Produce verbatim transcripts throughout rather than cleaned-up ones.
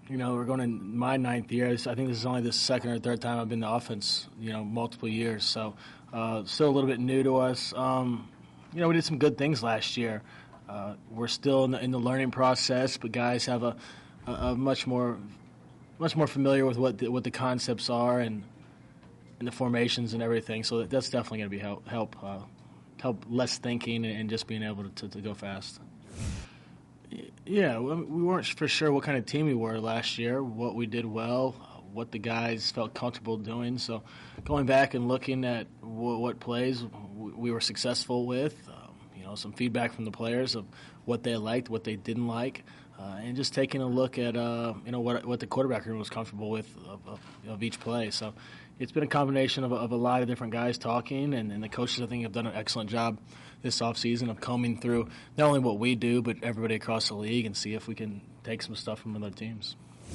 You know, we're going in my ninth year. I think this is only the second or third time I've been in the offense, you know, multiple years. So uh, still a little bit new to us. Um, you know, we did some good things last year. Uh, we're still in the, in the learning process, but guys have a, a, a much more much more familiar with what the, what the concepts are and and the formations and everything. So that's definitely going to be help help uh, help less thinking and just being able to, to, to go fast. Yeah, we weren't for sure what kind of team we were last year, what we did well, what the guys felt comfortable doing. So going back and looking at what, what plays we were successful with, um, you know, some feedback from the players of what they liked, what they didn't like, uh, and just taking a look at, uh, you know, what what the quarterback room was comfortable with of, of, of each play. So it's been a combination of, of a lot of different guys talking, and, and the coaches, I think, have done an excellent job this offseason of combing through not only what we do, but everybody across the league and see if we can take some stuff from other teams.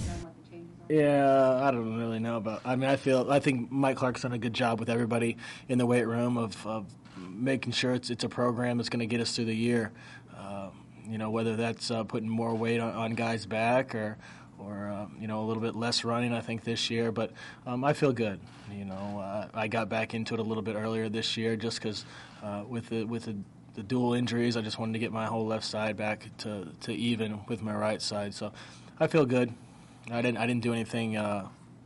Yeah, I don't really know about. I mean, I feel I think Mike Clark's done a good job with everybody in the weight room of, of making sure it's it's a program that's going to get us through the year. Uh, you know, whether that's uh, putting more weight on, on guys' back or or uh, you know, a little bit less running, I think, this year. But um, I feel good. You know, uh, I got back into it a little bit earlier this year just because uh, with the with the, the dual injuries, I just wanted to get my whole left side back to, to even with my right side. So I feel good. I didn't I didn't do anything uh,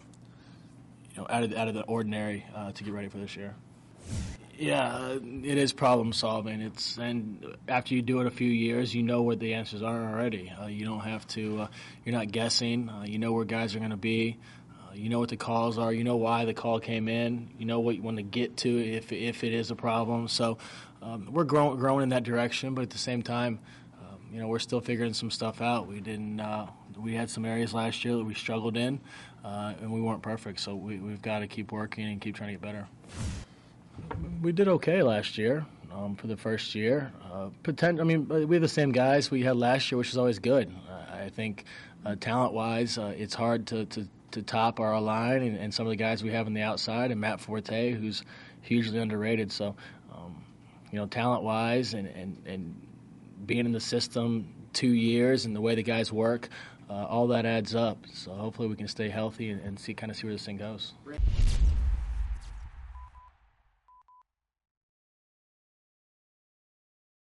you know out of out of the ordinary uh, to get ready for this year. Yeah, it is problem solving. It's and after you do it a few years, you know what the answers are already. Uh, you don't have to. Uh, you're not guessing. Uh, you know where guys are going to be. Uh, you know what the calls are. You know why the call came in. You know what you want to get to if if it is a problem. So um, we're growing growing in that direction, but at the same time, um, you know, we're still figuring some stuff out. We didn't. Uh, we had some areas last year that we struggled in, uh, and we weren't perfect. So we, we've got to keep working and keep trying to get better. We did okay last year um, for the first year. Uh, potent, I mean, we have the same guys we had last year, which is always good. Uh, I think uh, talent-wise, uh, it's hard to, to, to top our line and, and some of the guys we have on the outside, and Matt Forte, who's hugely underrated. So, um, you know, talent-wise and, and, and being in the system two years and the way the guys work, uh, all that adds up. So hopefully we can stay healthy and, and see kind of see where this thing goes.